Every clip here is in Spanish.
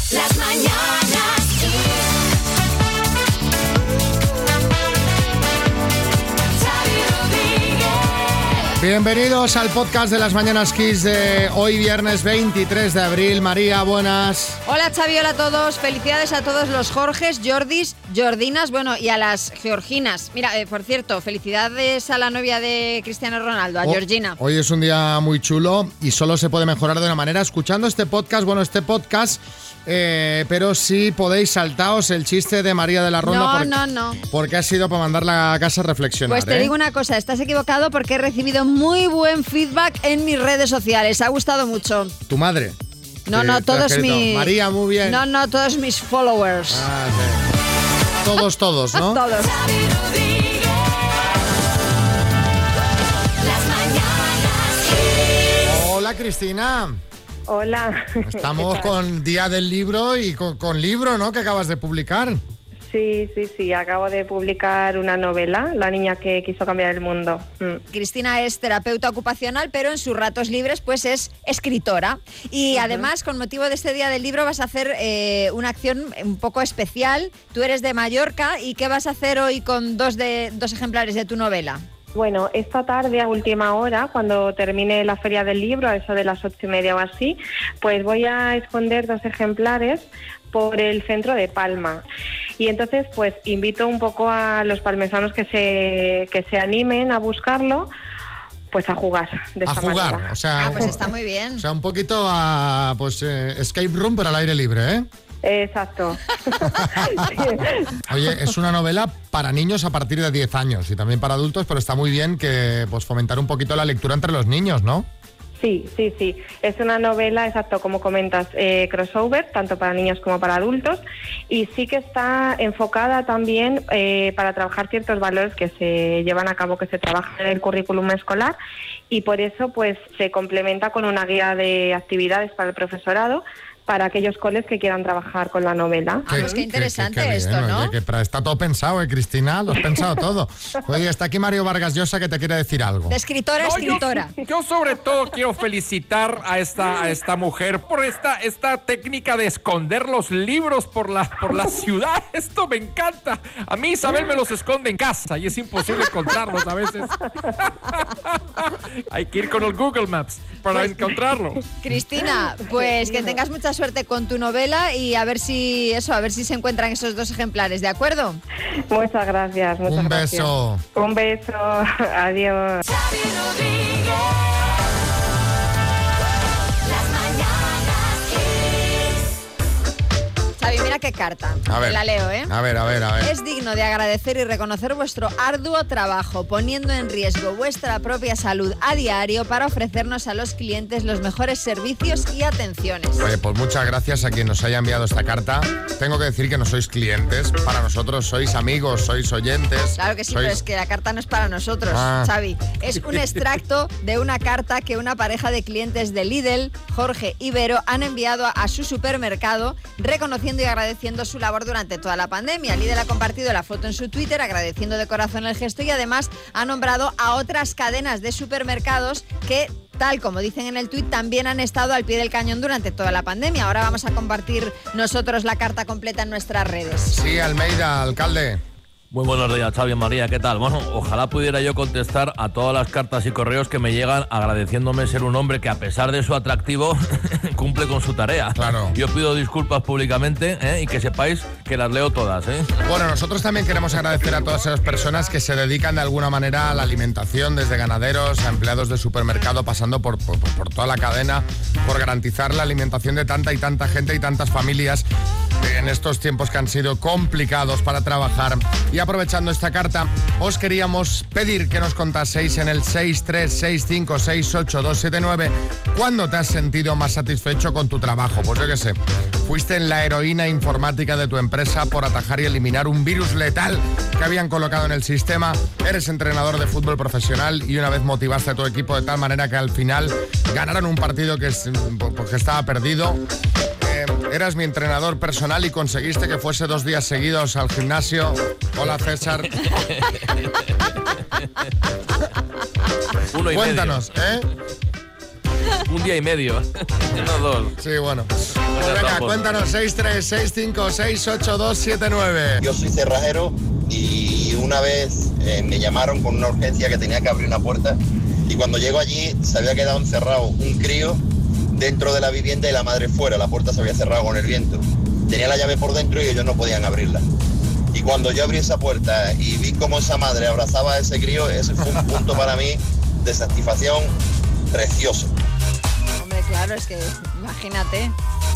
Las mañanas Kiss. Xavi Rodríguez. Bienvenidos al podcast de las Mañanas Kiss de hoy viernes 23 de abril. María, buenas. Hola Xavi, hola a todos. Felicidades a todos los Jorges, Jordis, Jordinas, bueno, y a las Georginas. Mira, por cierto, felicidades a la novia de Cristiano Ronaldo, a Georgina. Hoy es un día muy chulo y solo se puede mejorar de una manera escuchando este podcast. Bueno, pero sí podéis saltaos el chiste de María de la Ronda. No. Porque ha sido para mandarla a casa a reflexionar. Pues te digo una cosa, estás equivocado porque he recibido muy buen feedback en mis redes sociales. Ha gustado mucho. ¿Tu madre? No, todos mis... María, muy bien. No, todos mis followers. Ah, sí. Todos, ¿no? Todos. Xavi Rodríguez. Las mañanas Kiss. Hola, Cristina. Hola. Estamos con Día del Libro y con libro, ¿no? Que acabas de publicar. Sí. Acabo de publicar una novela, La niña que quiso cambiar el mundo. Cristina es terapeuta ocupacional, pero en sus ratos libres pues es escritora. Y además, con motivo de este Día del Libro, vas a hacer una acción un poco especial. Tú eres de Mallorca, ¿y qué vas a hacer hoy con dos ejemplares de tu novela? Bueno, esta tarde a última hora, cuando termine la Feria del Libro, a eso de las 8:30 o así, pues voy a esconder 2 ejemplares por el centro de Palma. Y entonces pues invito un poco a los palmesanos que se animen a buscarlo, pues a jugar de esta manera. O sea, pues está muy bien. O sea, un poquito a escape room pero al aire libre, ¿eh? Exacto. Oye, es una novela para niños a partir de 10 años y también para adultos, pero está muy bien que pues fomentar un poquito la lectura entre los niños, ¿no? Sí. Es una novela, exacto, como comentas, crossover, tanto para niños como para adultos, y sí que está enfocada también para trabajar ciertos valores que se llevan a cabo, que se trabajan en el currículum escolar, y por eso pues se complementa con una guía de actividades para el profesorado, para aquellos coles que quieran trabajar con la novela. Pues qué interesante qué esto, bien, ¿no? Oye, está todo pensado, Cristina, lo has pensado todo. Oye, está aquí Mario Vargas Llosa que te quiere decir algo. De escritora a escritora. Yo sobre todo quiero felicitar a esta mujer por esta técnica de esconder los libros por la ciudad. Esto me encanta. A mí Isabel me los esconde en casa y es imposible encontrarlos a veces. Hay que ir con el Google Maps para encontrarlo. Cristina, pues que tengas mucha suerte con tu novela y a ver si se encuentran esos 2 ejemplares, ¿de acuerdo? Muchas gracias. Un beso. Un beso. Adiós. Xavi Rodríguez. Las mañanas Kiss. Xavi, mira qué carta. A ver. Te la leo, ¿eh? A ver. Es digno de agradecer y reconocer vuestro arduo trabajo, poniendo en riesgo vuestra propia salud a diario para ofrecernos a los clientes los mejores servicios y atenciones. Oye, pues muchas gracias a quien nos haya enviado esta carta. Tengo que decir que no sois clientes, para nosotros sois amigos, sois oyentes. Claro que sí, pero es que la carta no es para nosotros, Xavi. Es un extracto de una carta que una pareja de clientes de Lidl, Jorge y Vero, han enviado a su supermercado, reconociendo y agradeciendo su labor durante toda la pandemia. Lidl ha compartido la foto en su Twitter, agradeciendo de corazón el gesto, y además ha nombrado a otras cadenas de supermercados que, tal como dicen en el tuit, también han estado al pie del cañón durante toda la pandemia. Ahora vamos a compartir nosotros la carta completa en nuestras redes. Sí, Almeida, alcalde. Muy buenos días, Xavi, María, ¿qué tal? Bueno, ojalá pudiera yo contestar a todas las cartas y correos que me llegan agradeciéndome ser un hombre que, a pesar de su atractivo, cumple con su tarea. Claro. Yo pido disculpas públicamente y que sepáis que las leo todas. Bueno, nosotros también queremos agradecer a todas esas personas que se dedican de alguna manera a la alimentación, desde ganaderos a empleados de supermercado, pasando por toda la cadena, por garantizar la alimentación de tanta y tanta gente y tantas familias en estos tiempos que han sido complicados para trabajar. Y aprovechando esta carta, os queríamos pedir que nos contaseis en el 636568279 cuándo te has sentido más satisfecho con tu trabajo. Pues yo qué sé, fuiste la heroína informática de tu empresa por atajar y eliminar un virus letal que habían colocado en el sistema, eres entrenador de fútbol profesional y una vez motivaste a tu equipo de tal manera que al final ganaron un partido que estaba perdido. Eras mi entrenador personal y conseguiste que fuese 2 días seguidos al gimnasio. Hola, César. Uno y Cuéntanos, medio. Un día y medio. No dos. Sí, bueno. Venga, cuéntanos, 636568279. Yo soy cerrajero y una vez me llamaron con una urgencia que tenía que abrir una puerta y cuando llego allí se había quedado encerrado un crío dentro de la vivienda y la madre fuera. La puerta se había cerrado con el viento. Tenía la llave por dentro y ellos no podían abrirla. Y cuando yo abrí esa puerta y vi cómo esa madre abrazaba a ese crío, ese fue un punto para mí de satisfacción precioso. Hombre, claro, es que imagínate.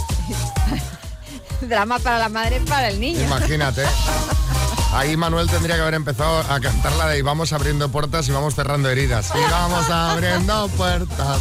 Drama para la madre, para el niño. Imagínate. Ahí Manuel tendría que haber empezado a cantar la de y vamos abriendo puertas y vamos cerrando heridas. Y vamos abriendo puertas.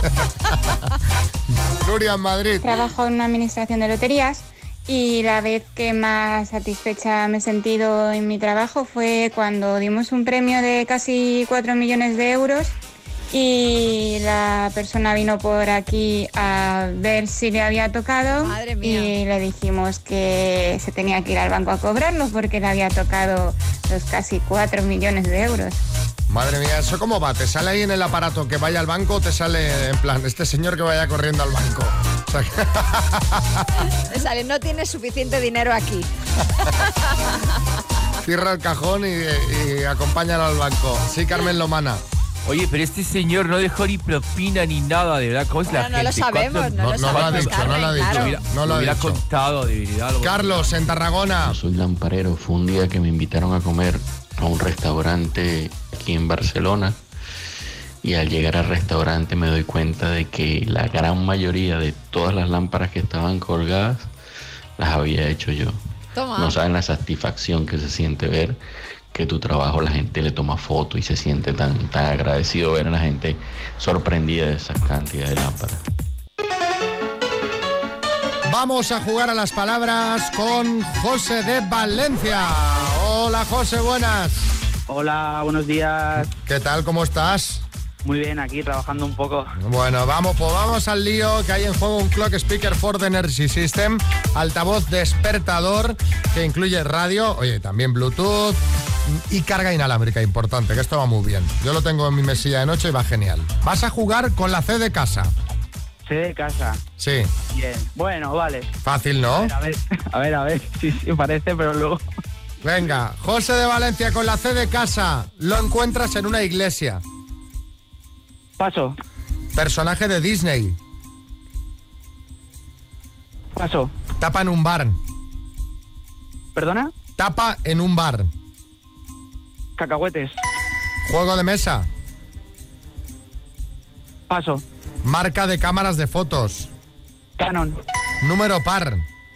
Nuria, en Madrid. Trabajo en una administración de loterías y la vez que más satisfecha me he sentido en mi trabajo fue cuando dimos un premio de casi 4 millones de euros y la persona vino por aquí a ver si le había tocado. Madre mía. Y le dijimos que se tenía que ir al banco a cobrarlo porque le había tocado los casi 4 millones de euros. Madre mía, ¿eso cómo va? ¿Te sale ahí en el aparato que vaya al banco o te sale en plan, este señor que vaya corriendo al banco? O sea, Me sale, no tienes suficiente dinero aquí. cierra el cajón y acompáñalo al banco. Sí, Carmen Lomana. Oye, pero este señor no dejó ni propina ni nada, de verdad. ¿Cómo es la No gente? lo sabemos, no lo No lo ha sabemos, dicho, no lo ha dicho. Carmen, claro. No lo ha hubiera dicho. contado, de verdad. algo. Carlos, en Tarragona. Soy lamparero. Fue un día que me invitaron a comer a un restaurante aquí en Barcelona y al llegar al restaurante me doy cuenta de que la gran mayoría de todas las lámparas que estaban colgadas las había hecho yo. Toma. No saben la satisfacción que se siente ver que tu trabajo la gente le toma foto y se siente tan agradecido ver a la gente sorprendida de esa cantidad de lámparas. Vamos a jugar a las palabras con José de Valencia. Hola, José, buenas. Hola, buenos días. ¿Qué tal? ¿Cómo estás? Muy bien, aquí trabajando un poco. Bueno, vamos al lío, que hay en juego un Clock Speaker for the Energy System, altavoz despertador que incluye radio, oye, también Bluetooth y carga inalámbrica, importante, que esto va muy bien. Yo lo tengo en mi mesilla de noche y va genial. Vas a jugar con la C de casa. C de casa. Sí. Bien. Bueno, vale. Fácil, ¿no? A ver. Sí, parece, pero luego... Venga, José de Valencia con la C de casa. Lo encuentras en una iglesia. Paso. Personaje de Disney. Paso. Tapa en un bar. ¿Perdona? Tapa en un bar. Cacahuetes. Juego de mesa. Paso. Marca de cámaras de fotos. Canon. Número par.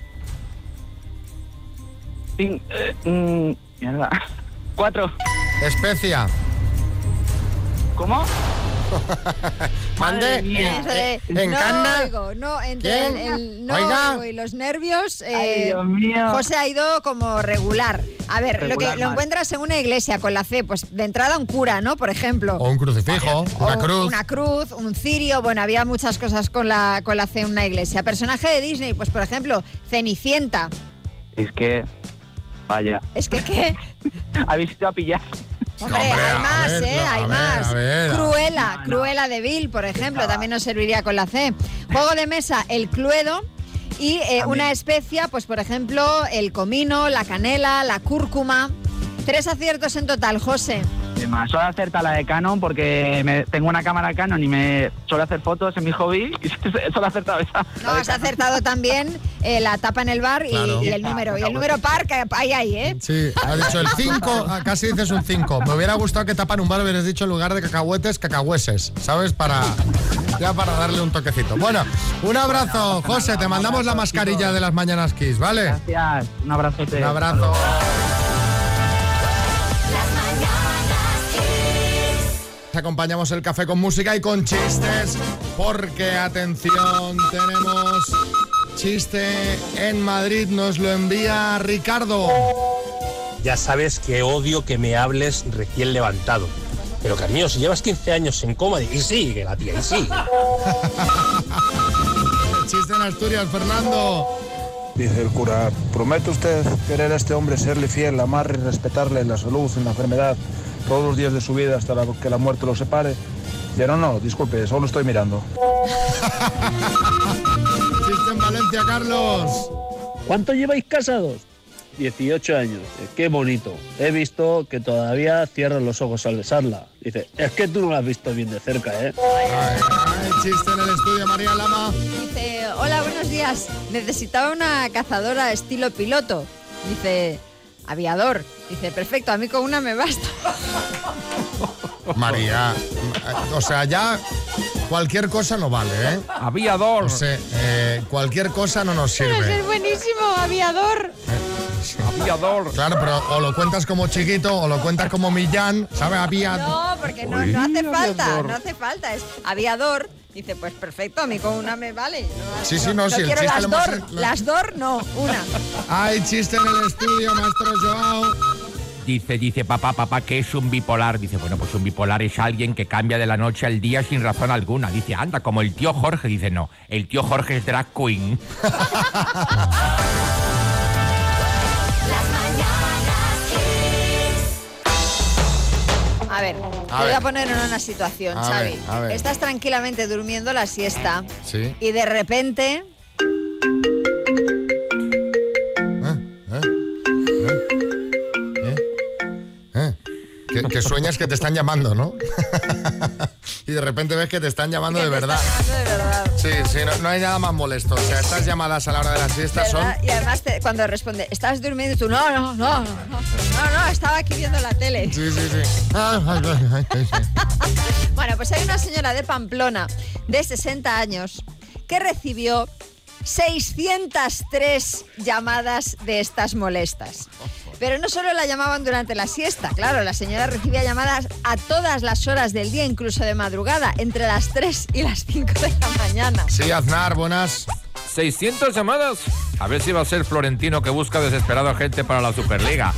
Mierda. 4. Especia. ¿Cómo? Mande. Madre mía. Eso de, ¿En no Canna? oigo, no, entre ¿Quién? el no Oiga. oigo y los nervios, Ay, Dios mío. José ha ido como regular. A ver, Regular lo mal. encuentras en una iglesia con la C, pues de entrada un cura, ¿no? Por ejemplo. O un crucifijo. Una O cruz. Una cruz, un cirio, bueno, había muchas cosas con la C en una iglesia. Personaje de Disney, pues por ejemplo, Cenicienta. Es que... Vaya. Es que, ¿qué? Habéis ido a pillar. Hombre, Hombre, hay a más, ver, hay a más. ver. Cruella de Vil, por ejemplo, también nos serviría con la C. Juego de mesa, el Cluedo. Y una especia, pues por ejemplo, el comino, la canela, la cúrcuma. 3 aciertos en total, José. Además, suelo acertar la de Canon porque tengo una cámara Canon y me suelo hacer fotos en mi hobby y suelo acertar esa. No, has acertado también la tapa en el bar Claro. y el número. Y el número par, que hay, ¿eh? Sí, ha dicho el 5, casi dices un 5. Me hubiera gustado que tapan un bar hubieras dicho en lugar de cacahuetes, cacahueses, ¿sabes? Para darle un toquecito. Bueno, un abrazo, José, te mandamos la mascarilla de las Mañanas Kiss, ¿vale? Gracias, un abrazote. Un abrazo. Acompañamos el café con música y con chistes, porque, atención, tenemos chiste en Madrid, nos lo envía Ricardo. Ya sabes que odio que me hables recién levantado. Pero cariño, si llevas 15 años en coma, y sigue la tía, y sigue. Chiste en Asturias, Fernando. Dice el cura, ¿promete usted querer a este hombre, serle fiel, amarle y respetarle en la salud, en la enfermedad, todos los días de su vida hasta que la muerte lo separe? Dice, no, disculpe, solo estoy mirando. Chiste en Valencia, Carlos. ¿Cuánto lleváis casados? 18 años. Qué bonito. He visto que todavía cierras los ojos al besarla. Dice, es que tú no la has visto bien de cerca, ¿eh? Ay, chiste en el estudio, María Lama. Dice, hola, buenos días. Necesitaba una cazadora estilo piloto. Dice, aviador. Dice, perfecto, a mí con una me basta. María, o sea, ya cualquier cosa no vale, ¿eh? Aviador. O sea, cualquier cosa no nos sirve. Pero es buenísimo, aviador. Aviador. Claro, pero o lo cuentas como chiquito o lo cuentas como Millán, ¿sabes? Aviador. No, porque no hace falta, no hace falta. Es aviador. Dice, pues perfecto, a mí con una me vale. No, Sí, no, si el quiero chiste las lo hemos- dor, las dor, no, una. Hay chiste en el estudio, maestro Joao. Dice, papá, ¿qué es un bipolar? Dice, bueno, pues un bipolar es alguien que cambia de la noche al día sin razón alguna. Dice, anda, como el tío Jorge. Dice, no, el tío Jorge es drag queen. A ver, te voy a poner en una situación, Xavi. A ver. Estás tranquilamente durmiendo la siesta Sí. y de repente... Que sueñas que te están llamando, ¿no? Y de repente ves que te están llamando de verdad. de verdad. Sí, no hay nada más molesto. O sea, estas llamadas a la hora de la siesta son... ¿Verdad? Y además cuando responde, ¿estás durmiendo? Y tú, no, estaba aquí viendo la tele. Sí. Bueno, pues hay una señora de Pamplona de 60 años que recibió 603 llamadas de estas molestas. Pero no solo la llamaban durante la siesta, claro, la señora recibía llamadas a todas las horas del día, incluso de madrugada, entre las 3 y las 5 de la mañana. Sí, Aznar, buenas. 600 llamadas. A ver si va a ser Florentino que busca desesperado a gente para la Superliga.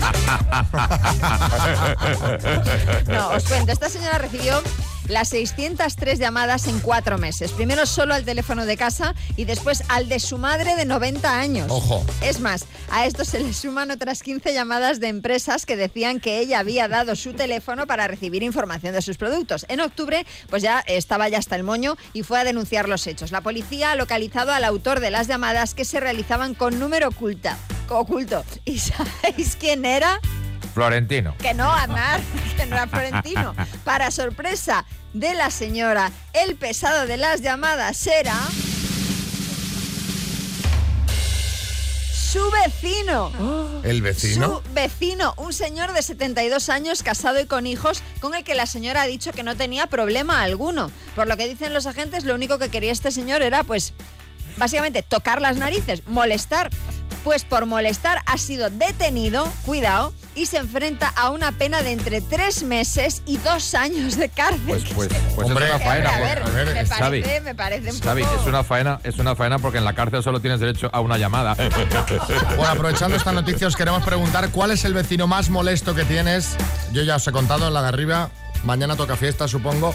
No, os cuento, esta señora recibió las 603 llamadas en 4 meses. Primero solo al teléfono de casa y después al de su madre de 90 años. Ojo. Es más, a esto se le suman otras 15 llamadas de empresas que decían que ella había dado su teléfono para recibir información de sus productos. En octubre, pues ya estaba hasta el moño y fue a denunciar los hechos. La policía ha localizado al autor de las llamadas que se realizaban con número oculto. ¿Y sabéis quién era? Florentino. Que no, Aznar, que no era Florentino. Para sorpresa de la señora, el pesado de las llamadas era... su vecino. ¿El vecino? Su vecino, un señor de 72 años, casado y con hijos, con el que la señora ha dicho que no tenía problema alguno. Por lo que dicen los agentes, lo único que quería este señor era, pues, básicamente tocar las narices, molestar. Pues por molestar ha sido detenido, cuidado, y se enfrenta a una pena de entre 3 meses y 2 años de cárcel. Pues Hombre, es una faena. a ver, Xavi, me parece un Xavi, poco... es una faena porque en la cárcel solo tienes derecho a una llamada. Bueno, aprovechando esta noticia, os queremos preguntar cuál es el vecino más molesto que tienes. Yo ya os he contado en la de arriba. Mañana toca fiesta, supongo.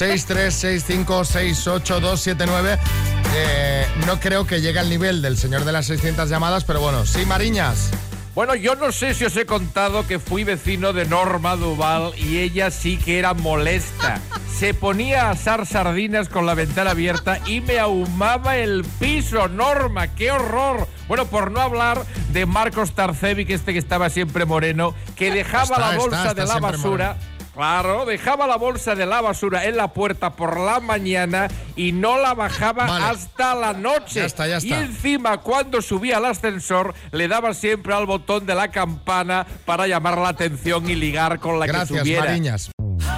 636568279. No creo que llegue al nivel del señor de las 600 llamadas, pero bueno, sí, Mariñas. Bueno, yo no sé si os he contado que fui vecino de Norma Duval y ella sí que era molesta. Se ponía a asar sardinas con la ventana abierta y me ahumaba el piso. Norma, qué horror. Bueno, por no hablar de Marcos Tarcevic, que estaba siempre moreno, que dejaba la bolsa de la basura... Claro, dejaba la bolsa de la basura en la puerta por la mañana y no la bajaba hasta la noche. Ya está. Y encima, cuando subía al ascensor, le daba siempre al botón de la campana para llamar la atención y ligar con la que subiera. Gracias, Mariñas.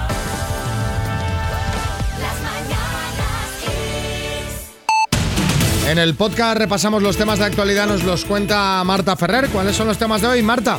En el podcast repasamos los temas de actualidad, nos los cuenta Marta Ferrer. ¿Cuáles son los temas de hoy, Marta?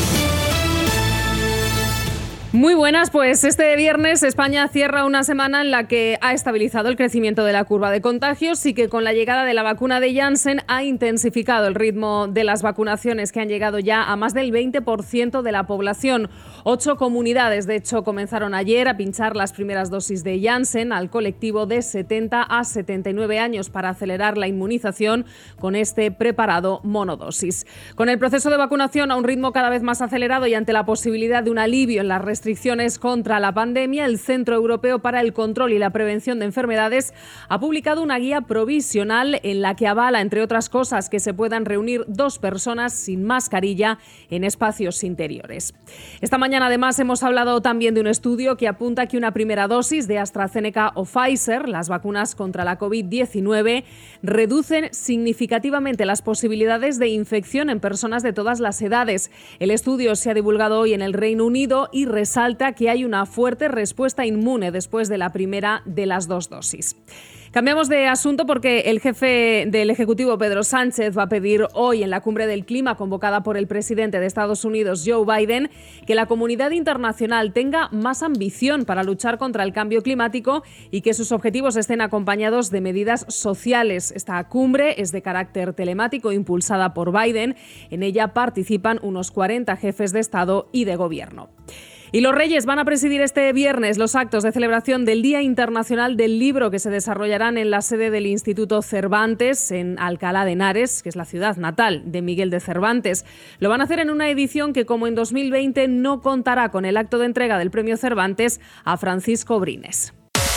Muy buenas, pues este viernes España cierra una semana en la que ha estabilizado el crecimiento de la curva de contagios y que con la llegada de la vacuna de Janssen ha intensificado el ritmo de las vacunaciones que han llegado ya a más del 20% de la población. 8 comunidades, de hecho, comenzaron ayer a pinchar las primeras dosis de Janssen al colectivo de 70 a 79 años para acelerar la inmunización con este preparado monodosis. Con el proceso de vacunación a un ritmo cada vez más acelerado y ante la posibilidad de un alivio en las restricciones restricciones contra la pandemia, el Centro Europeo para el Control y la Prevención de Enfermedades ha publicado una guía provisional en la que avala, entre otras cosas, que se puedan reunir 2 personas sin mascarilla en espacios interiores. Esta mañana, además, hemos hablado también de un estudio que apunta que una primera dosis de AstraZeneca o Pfizer, las vacunas contra la COVID-19, reducen significativamente las posibilidades de infección en personas de todas las edades. El estudio se ha divulgado hoy en el Reino Unido y resalta que hay una fuerte respuesta inmune después de la primera de las 2 dosis. Cambiamos de asunto porque el jefe del Ejecutivo, Pedro Sánchez, va a pedir hoy en la Cumbre del Clima convocada por el presidente de Estados Unidos, Joe Biden, que la comunidad internacional tenga más ambición para luchar contra el cambio climático y que sus objetivos estén acompañados de medidas sociales. Esta cumbre es de carácter telemático, impulsada por Biden. En ella participan unos 40 jefes de Estado y de Gobierno. Y los Reyes van a presidir este viernes los actos de celebración del Día Internacional del Libro, que se desarrollarán en la sede del Instituto Cervantes, en Alcalá de Henares, que es la ciudad natal de Miguel de Cervantes. Lo van a hacer en una edición que, como en 2020, no contará con el acto de entrega del Premio Cervantes a Francisco Brines.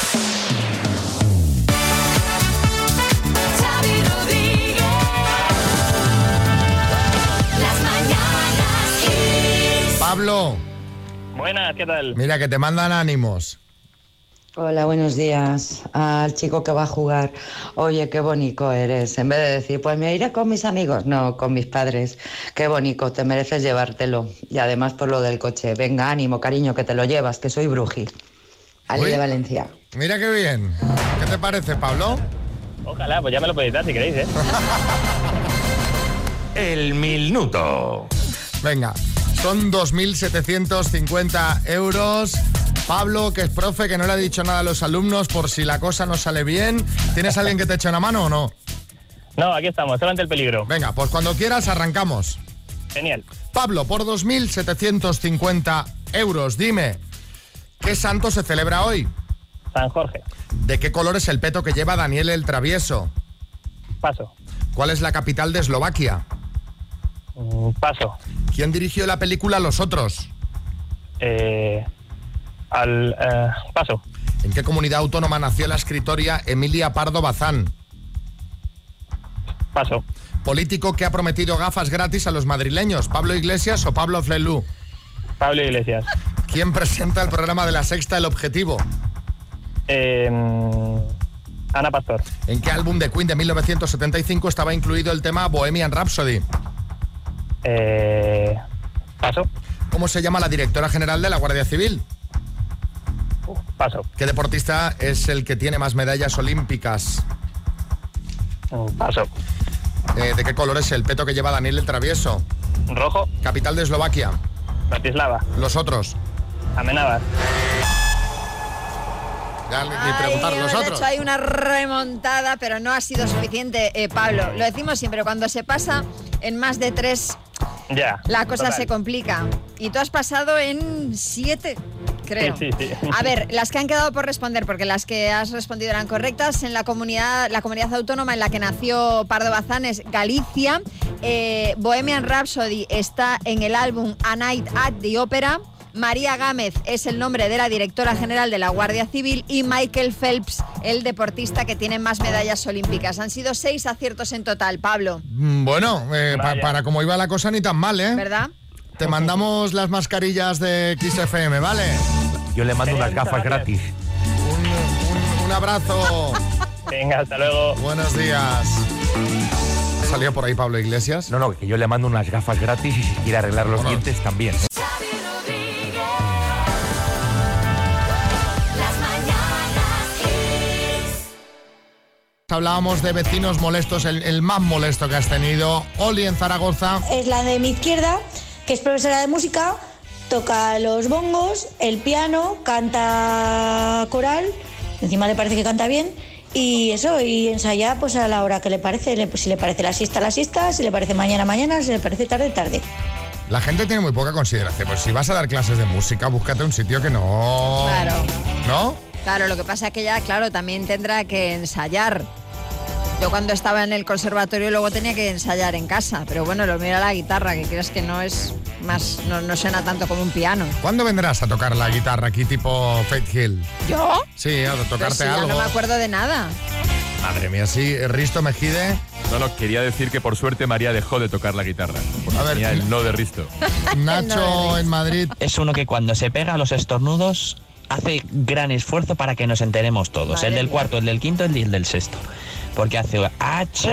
Xavi Rodríguez. Las mañanas Kiss. Pablo, Buenas, ¿qué tal? mira que te mandan ánimos. Hola, buenos días. Al chico que va a jugar. Oye, qué bonito eres. En vez de decir, pues me iré con mis amigos. No, con mis padres. Qué bonito, te mereces llevártelo. Y además por lo del coche. Venga, ánimo, cariño, que te lo llevas, que soy bruji. Ali Uy. de Valencia. Mira qué bien. ¿Qué te parece, Pablo? Ojalá, pues ya me lo podéis dar si queréis, ¿eh? El minuto. Venga, son 2.750 euros. Pablo, que es profe, que no le ha dicho nada a los alumnos por si la cosa no sale bien. ¿Tienes alguien que te eche una mano o no? No, aquí estamos, solo ante el peligro. Venga, pues cuando quieras arrancamos. Genial. Pablo, por 2.750 euros, dime, ¿qué santo se celebra hoy? San Jorge. ¿De qué color es el peto que lleva Daniel el Travieso? Paso. ¿Cuál es la capital de Eslovaquia? Paso. ¿Quién dirigió la película Los Otros? Paso. ¿En qué comunidad autónoma nació la escritora Emilia Pardo Bazán? Paso. Político que ha prometido gafas gratis a los madrileños, ¿Pablo Iglesias o Pablo Flelú? Pablo Iglesias. ¿Quién presenta el programa de La Sexta El Objetivo? Ana Pastor. ¿En qué álbum de Queen de 1975 estaba incluido el tema Bohemian Rhapsody? Paso. ¿Cómo se llama la directora general de la Guardia Civil? Paso. ¿Qué deportista es el que tiene más medallas olímpicas? Paso. ¿De qué color es el peto que lleva Daniel el Travieso? Rojo. ¿Capital de Eslovaquia? Bratislava. Los Otros. Amenábar. Ya ni preguntar los hemos otros. hecho ahí una remontada, pero no ha sido suficiente, Pablo. Lo decimos siempre, cuando se pasa en más de 3, Ya. la cosa total. se complica. Y tú has pasado en 7, creo. Sí. A ver, las que han quedado por responder, porque las que has respondido eran correctas, en la comunidad autónoma en la que nació Pardo Bazán es Galicia. Bohemian Rhapsody está en el álbum A Night at the Opera. María Gámez es el nombre de la directora general de la Guardia Civil y Michael Phelps, el deportista que tiene más medallas olímpicas. Han sido 6 aciertos en total, Pablo. Bueno, para como iba la cosa ni tan mal, ¿eh? ¿Verdad? Te mandamos las mascarillas de XFM, ¿vale? Yo le mando unas gafas gratis. Un abrazo. Venga, hasta luego. Buenos días. ¿Ha salido por ahí Pablo Iglesias? No, que yo le mando unas gafas gratis y si quiere arreglar los dientes también. Xavi Rodríguez. Las mañanas Kiss. Hablábamos de vecinos molestos, el más molesto que has tenido. Oli en Zaragoza. Es la de mi izquierda, que es profesora de música, toca los bongos, el piano, canta coral, encima le parece que canta bien, y eso, y ensaya pues a la hora que le parece, si le parece la siesta, si le parece mañana, si le parece tarde. La gente tiene muy poca consideración. Pues si vas a dar clases de música, búscate un sitio que no... Claro. ¿No? Claro, lo que pasa es que ella, claro, también tendrá que ensayar. Yo cuando estaba en el conservatorio luego tenía que ensayar en casa, pero bueno, lo mío era la guitarra, que crees que no es más no suena tanto como un piano. ¿Cuándo vendrás a tocar la guitarra aquí tipo Faith Hill? ¿Yo? Sí, a tocarte Pues sí, algo. no me acuerdo de nada. Madre mía, sí, Risto Mejide. No, quería decir que por suerte María dejó de tocar la guitarra. Porque A ver, tenía el no de Risto. Nacho en Madrid. Es uno que cuando se pega los estornudos hace gran esfuerzo para que nos enteremos todos. Madre el del mía. cuarto, el del quinto y el del sexto. Porque hace ¡achés!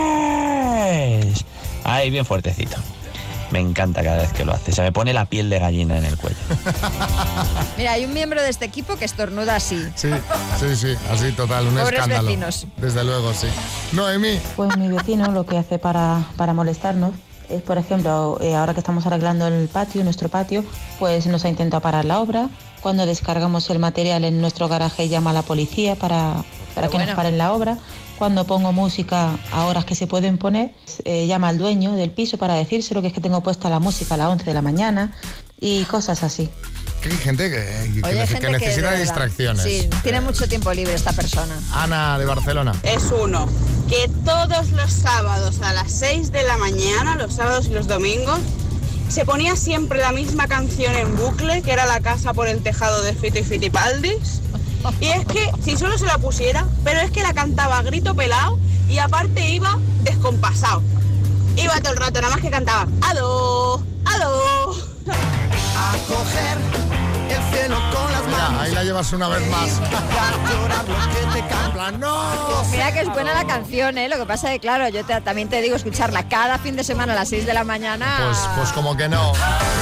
Ahí bien fuertecito. Me encanta cada vez que lo hace. Se me pone la piel de gallina en el cuello. Mira, hay un miembro de este equipo que estornuda así. Sí, así total, un Pobres escándalo. vecinos. Desde luego, sí. Noemí. Pues mi vecino lo que hace para molestarnos es, por ejemplo, ahora que estamos arreglando el patio, nuestro patio, pues nos ha intentado parar la obra. Cuando descargamos el material en nuestro garaje llama a la policía para que nos paren la obra. Cuando pongo música a horas que se pueden poner, llama al dueño del piso para decírselo, que es que tengo puesta la música a las 11 de la mañana y cosas así. Hay gente que Oye, hay gente necesita de verdad, distracciones. Sí, tiene mucho tiempo libre esta persona. Ana, de Barcelona. Es uno que todos los sábados a las 6 de la mañana, los sábados y los domingos, se ponía siempre la misma canción en bucle, que era La casa por el tejado de Fito y Fitipaldis. Y es que, si solo se la pusiera, pero es que la cantaba a grito pelado y aparte iba descompasado. Iba todo el rato, nada más que cantaba ¡aló! ¡aló! A coger el cielo con las manos. Mira, ahí la llevas una vez más. Llorar lo que te cambia. ¡No! Mira que es buena la canción, ¿eh? Lo que pasa es que, claro, yo también te digo, escucharla cada fin de semana a las 6 de la mañana... Pues como que no.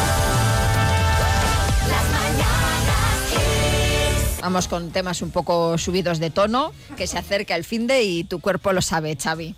Vamos con temas un poco subidos de tono, que se acerca el finde y tu cuerpo lo sabe, Xavi.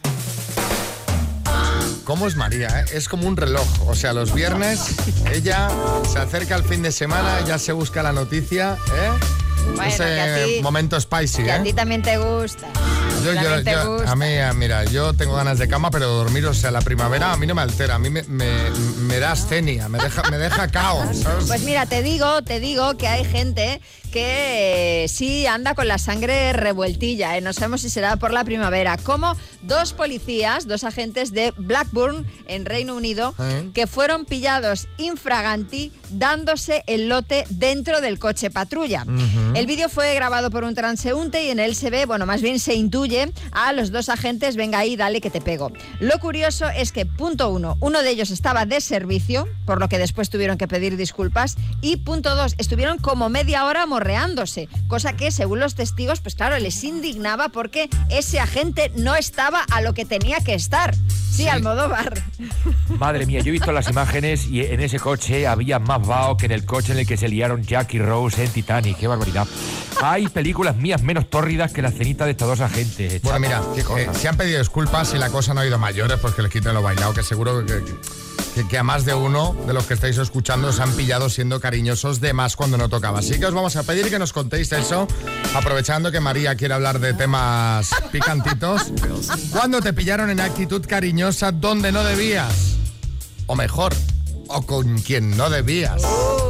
¿Cómo es María? Es como un reloj. O sea, los viernes ella se acerca al fin de semana, ya se busca la noticia, ¿eh? Bueno, Ese que a ti- momento spicy, Que a ¿eh? ti también te gusta. A mí, mira, yo tengo ganas de cama, pero dormir, o sea, la primavera a mí no me altera, a mí me da astenia, me deja caos, ¿sabes? Pues mira, te digo que hay gente que sí anda con la sangre revueltilla, ¿eh? No sabemos si será por la primavera. Como dos agentes de Blackburn, en Reino Unido, que fueron pillados infraganti dándose el lote dentro del coche patrulla. El vídeo fue grabado por un transeúnte y en él se ve, bueno, más bien se intuye a los dos agentes, venga ahí, dale que te pego. Lo curioso es que, punto uno de ellos estaba de servicio, por lo que después tuvieron que pedir disculpas, y punto dos, estuvieron como media hora morreándose, cosa que, según los testigos, pues claro, les indignaba porque ese agente no estaba a lo que tenía que estar. Sí, Almodóvar. Madre mía, yo he visto las imágenes y en ese coche había más vaho que en el coche en el que se liaron Jack y Rose en Titanic. ¡Qué barbaridad! Hay películas mías menos tórridas que la cenita de estos dos agentes. Bueno, mira, se han pedido disculpas y la cosa no ha ido a mayores, pues que les quiten lo bailado, que seguro que a más de uno de los que estáis escuchando os han pillado siendo cariñosos de más cuando no tocaba. Así que os vamos a pedir que nos contéis eso, aprovechando que María quiere hablar de temas picantitos. ¿Cuándo te pillaron en actitud cariñosa donde no debías? O mejor, o con quien no debías.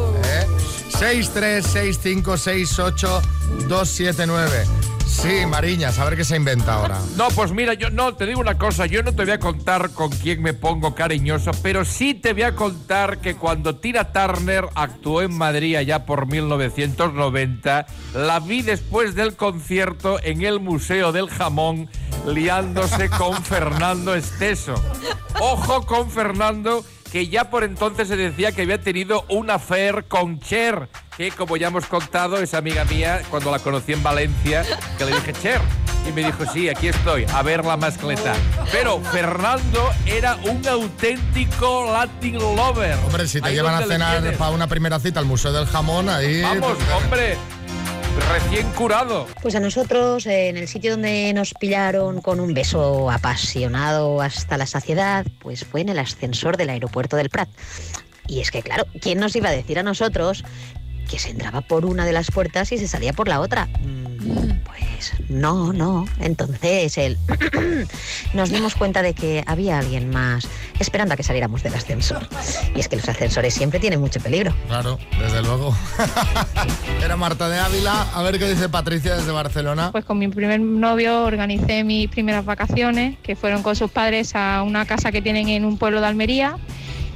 636568279. Sí, Mariñas, a ver qué se inventa ahora. No, pues mira, te digo una cosa, yo no te voy a contar con quién me pongo cariñoso, pero sí te voy a contar que cuando Tina Turner actuó en Madrid allá por 1990, la vi después del concierto en el Museo del Jamón liándose con Fernando Esteso. Ojo con Fernando, que ya por entonces se decía que había tenido un affair con Cher, que como ya hemos contado, es amiga mía, cuando la conocí en Valencia, que le dije, Cher, y me dijo, sí, aquí estoy, a ver la mascleta. Pero Fernando era un auténtico Latin lover. Hombre, si te Ahí llevan a donde le cenar tienes. para una primera cita al Museo del Jamón, ahí... Vamos, hombre, recién curado. Pues a nosotros, en el sitio donde nos pillaron con un beso apasionado hasta la saciedad, pues fue en el ascensor del aeropuerto del Prat. Y es que, claro, ¿quién nos iba a decir a nosotros que se entraba por una de las puertas y se salía por la otra? Pues no. Entonces nos dimos cuenta de que había alguien más esperando a que saliéramos del ascensor. Y es que los ascensores siempre tienen mucho peligro. Claro, desde luego. Era Marta de Ávila. A ver qué dice Patricia desde Barcelona. Pues con mi primer novio organicé mis primeras vacaciones, que fueron con sus padres a una casa que tienen en un pueblo de Almería.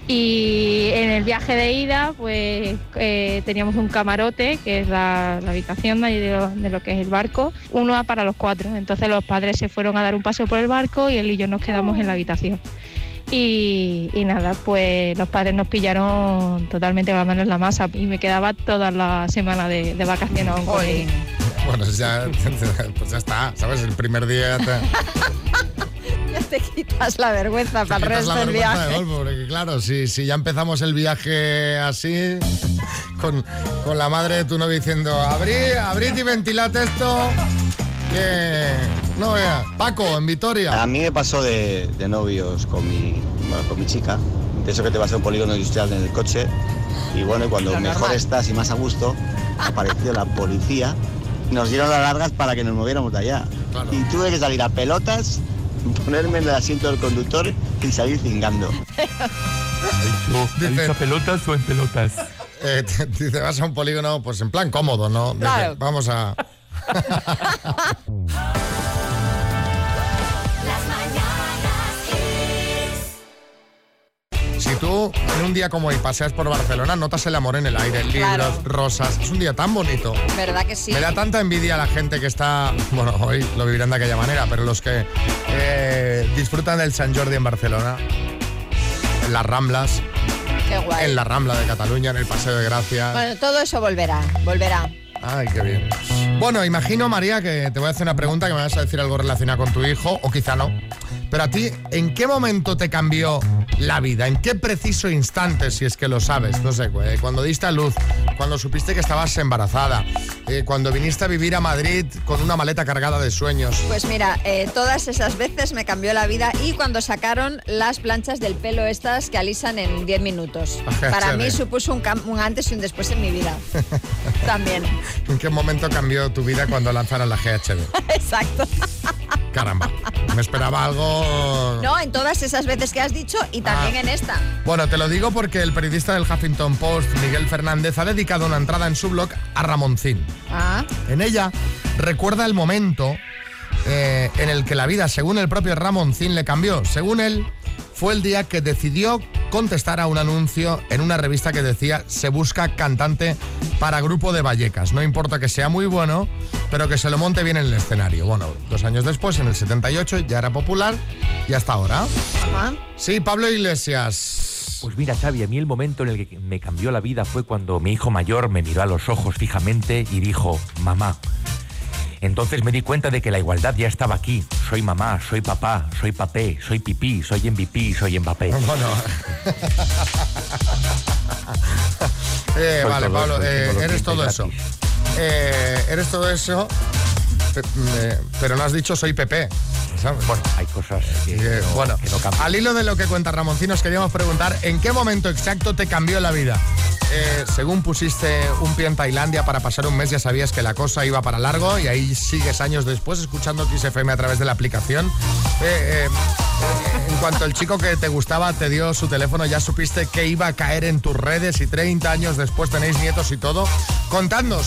Y en el viaje de ida, pues teníamos un camarote, que es la habitación de lo que es el barco, uno para los 4. Entonces los padres se fueron a dar un paseo por el barco y él y yo nos quedamos en la habitación. Y nada, pues los padres nos pillaron totalmente con las manos en la masa y me quedaba toda la semana de vacaciones aún con él. Bueno, pues ya está, ¿sabes? El primer día Ya te quitas la vergüenza para el resto del viaje. Porque claro, si ya empezamos el viaje así, con la madre de tu novio diciendo, abrid y ventilad esto, que no vea. Paco, en Vitoria. A mí me pasó de novios con mi chica, de eso que te vas a un polígono industrial en el coche, y bueno, cuando mejor estás y más a gusto, apareció la policía, nos dieron las largas para que nos moviéramos de allá. Claro. Y tuve que salir a pelotas, ponerme en el asiento del conductor y salir cingando. ¿Ha dicho pelotas o en pelotas? Dice, vas a un polígono, pues en plan cómodo, ¿no? Claro. Dice, vamos a... Si tú en un día como hoy paseas por Barcelona, notas el amor en el aire, libros, rosas. Es un día tan bonito. ¿Verdad que sí? Me da tanta envidia a la gente que está... Bueno, hoy lo vivirán de aquella manera, pero los que disfrutan del Sant Jordi en Barcelona, en las Ramblas, Qué guay. en la Rambla de Cataluña, en el Paseo de Gracia. Bueno, todo eso volverá. Ay, qué bien. Bueno, imagino, María, que te voy a hacer una pregunta que me vas a decir algo relacionado con tu hijo, o quizá no. Pero a ti, ¿en qué momento te cambió la vida? ¿En qué preciso instante, si es que lo sabes? No sé, cuando diste a luz, cuando supiste que estabas embarazada, cuando viniste a vivir a Madrid con una maleta cargada de sueños. Pues mira, todas esas veces me cambió la vida, y cuando sacaron las planchas del pelo estas que alisan en 10 minutos. Para mí supuso un antes y un después en mi vida. También. ¿En qué momento cambió tu vida cuando lanzaron la GHD? Exacto. Caramba, me esperaba algo... No, en todas esas veces que has dicho y también en esta. Bueno, te lo digo porque el periodista del Huffington Post, Miguel Fernández, ha dedicado una entrada en su blog a Ramoncín. En ella recuerda el momento en el que la vida, según el propio Ramoncín, le cambió. Según él, fue el día que decidió contestar a un anuncio en una revista que decía: se busca cantante para Grupo de Vallecas. No importa que sea muy bueno, pero que se lo monte bien en el escenario. Bueno, 2 años después, en el 78, ya era popular y hasta ahora. Sí, Pablo Iglesias. Pues mira, Xavi, a mí el momento en el que me cambió la vida fue cuando mi hijo mayor me miró a los ojos fijamente y dijo: mamá. Entonces me di cuenta de que la igualdad ya estaba aquí. Soy mamá, soy papá, soy papé, soy pipí, soy MVP, soy Mbappé. Bueno. Vale, Pablo, eres todo eso. Eres todo eso, pero no has dicho soy Pepe, ¿sabes? Bueno, hay cosas que no cambian. Al hilo de lo que cuenta Ramoncín, nos queríamos preguntar ¿en qué momento exacto te cambió la vida? Según pusiste un pie en Tailandia para pasar un mes, ya sabías que la cosa iba para largo, y ahí sigues años después escuchando XFM a través de la aplicación. En cuanto el chico que te gustaba te dio su teléfono, ya supiste que iba a caer en tus redes, y 30 años después tenéis nietos y todo. Contando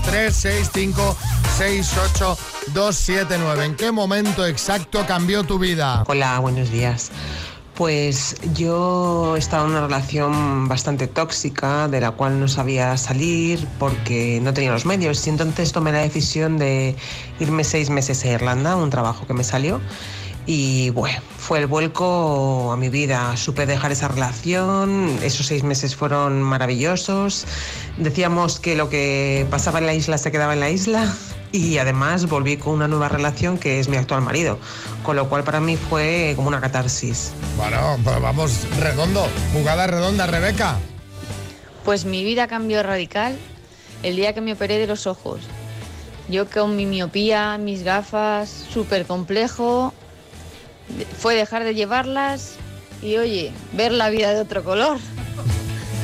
636568279. ¿En qué momento exacto cambió tu vida? Hola, buenos días. Pues yo estaba en una relación bastante tóxica, de la cual no sabía salir porque no tenía los medios, y entonces tomé la decisión de irme 6 meses a Irlanda, un trabajo que me salió, y bueno, fue el vuelco a mi vida. Supe dejar esa relación, esos 6 meses fueron maravillosos, decíamos que lo que pasaba en la isla se quedaba en la isla, y además volví con una nueva relación que es mi actual marido, con lo cual para mí fue como una catarsis. Bueno, pues vamos, redondo, jugada redonda, Rebeca. Pues mi vida cambió radical el día que me operé de los ojos. Yo con mi miopía, mis gafas, súper complejo, fue dejar de llevarlas y, oye, ver la vida de otro color.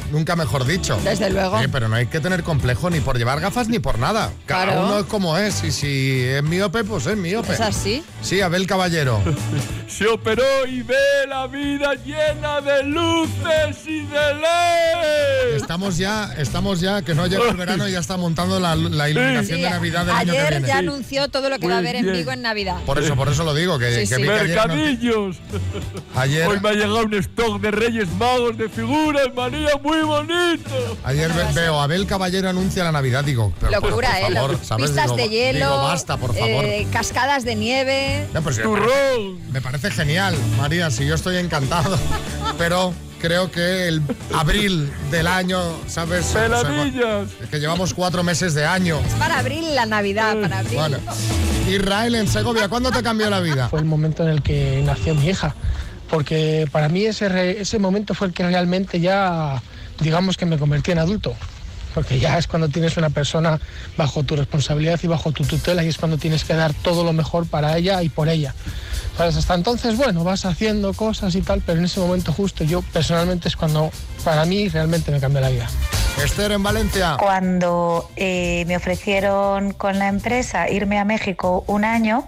nunca mejor dicho. Desde luego. Pero no hay que tener complejo ni por llevar gafas ni por nada. Cada Claro. uno es como es. Y si es miope, pues es miope. ¿Es así? Sí, Abel Caballero. Se operó y ve la vida llena de luces y de ley. Estamos ya, que no llega el verano y ya está montando la iluminación Sí, de Navidad del año que ayer viene. ya anunció todo lo que va a haber en Vigo en Navidad. Por eso lo digo, que, Sí, que sí. vi que ayer no- Mercadillos. Ayer- Hoy me ha llegado un stock de Reyes Magos de figuras, María, muy bonito. Ayer veo a Abel Caballero anuncia la Navidad, digo, pero Locura, por favor, ¿sabes? Pistas Digo, de hielo, digo, basta, por favor. cascadas de nieve. Ya, pues, me parece genial, María, si yo estoy encantado, pero creo que el abril del año, ¿sabes? Peladillas. Es que llevamos 4 meses de año. Para abril la Navidad, para abril. Bueno, Israel en Segovia, ¿cuándo te cambió la vida? Fue el momento en el que nació mi hija, porque para mí ese momento fue el que realmente ya, digamos que me convertí en adulto. Porque ya es cuando tienes una persona bajo tu responsabilidad y bajo tu tutela y es cuando tienes que dar todo lo mejor para ella y por ella. ¿Sabes? Hasta entonces, bueno, vas haciendo cosas y tal, pero en ese momento justo yo personalmente es cuando para mí realmente me cambió la vida. Esther en Valencia. Cuando me ofrecieron con la empresa irme a México un año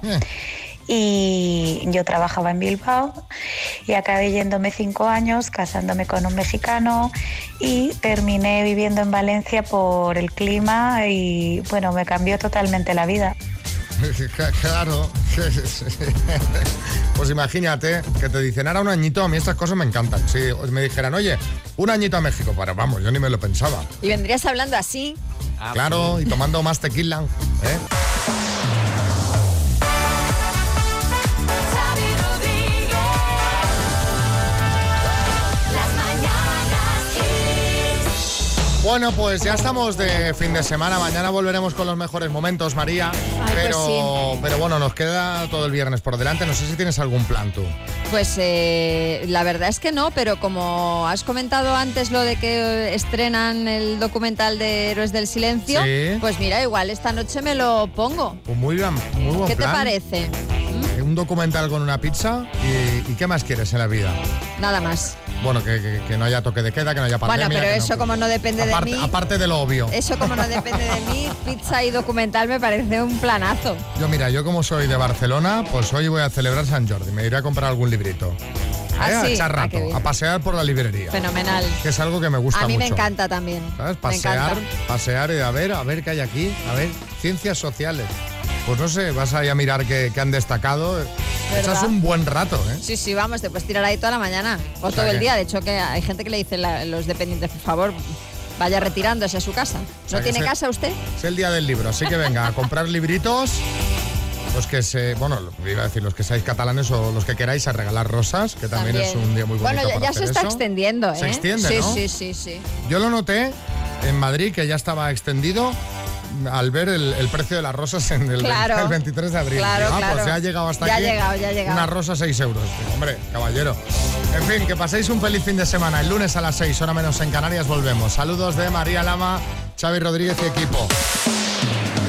y yo trabajaba en Bilbao y acabé yéndome 5 años, casándome con un mexicano y terminé viviendo en Valencia por el clima y bueno, me cambió totalmente la vida. Claro. Pues imagínate que te dicen, ahora un añito, a mí estas cosas me encantan. Si me dijeran, oye, un añito a México, pero vamos, yo ni me lo pensaba. Y vendrías hablando así. Claro, y tomando más tequila, ¿eh? Xavi Rodríguez. Las mañanas Kiss. Bueno, pues ya estamos de fin de semana. Mañana volveremos con los mejores momentos, María. Pero bueno, nos queda todo el viernes por delante. No sé si tienes algún plan tú. Pues la verdad es que no, pero como has comentado antes lo de que estrenan el documental de Héroes del Silencio, Sí. pues mira, igual esta noche me lo pongo. Pues muy bien, muy buen ¿Qué te plan. parece? Un documental con una pizza y ¿qué más quieres en la vida? Nada más. Bueno, que no haya toque de queda, que no haya pandemia. Bueno, pero que eso no- como no depende aparte, de mí. aparte de lo obvio. Eso como no depende de mí, pizza y documental me parece un planazo. Yo como soy de Barcelona, pues hoy voy a celebrar San Jordi. Me iré a comprar algún librito. ¿Ah, A sí? echar Ah, rato, qué bien. a pasear por la librería. Fenomenal. Que es algo que me gusta A mí mucho. me encanta también. ¿Sabes? Me encanta. Pasear y a ver qué hay aquí. A ver, ciencias sociales. Pues no sé, vas ahí a mirar qué han destacado. Echas un buen rato, ¿eh? Sí, sí, vamos, te puedes tirar ahí toda la mañana o todo sea el que- día. De hecho, que hay gente que le dice a los dependientes, por favor, vaya retirándose a su casa. sea, ¿No que tiene se- casa usted? Es el día del libro, así que venga, a comprar libritos. Los que iba a decir los que seáis catalanes o los que queráis a regalar rosas, que también es un día muy bonito. Bueno, ya para se hacer está eso. extendiendo, ¿eh? Se extiende, sí, ¿no? sí, sí, sí. Yo lo noté en Madrid, que ya estaba extendido al ver el precio de las rosas en el, Claro. el 23 de abril. Claro, Digo, claro. Pues ya ha llegado hasta Ya ha aquí. llegado, ya ha llegado. Una rosa 6 euros. Digo, hombre, caballero. En fin, que paséis un feliz fin de semana. El lunes a las 6, hora menos en Canarias, volvemos. Saludos de María Lama, Xavi Rodríguez y equipo.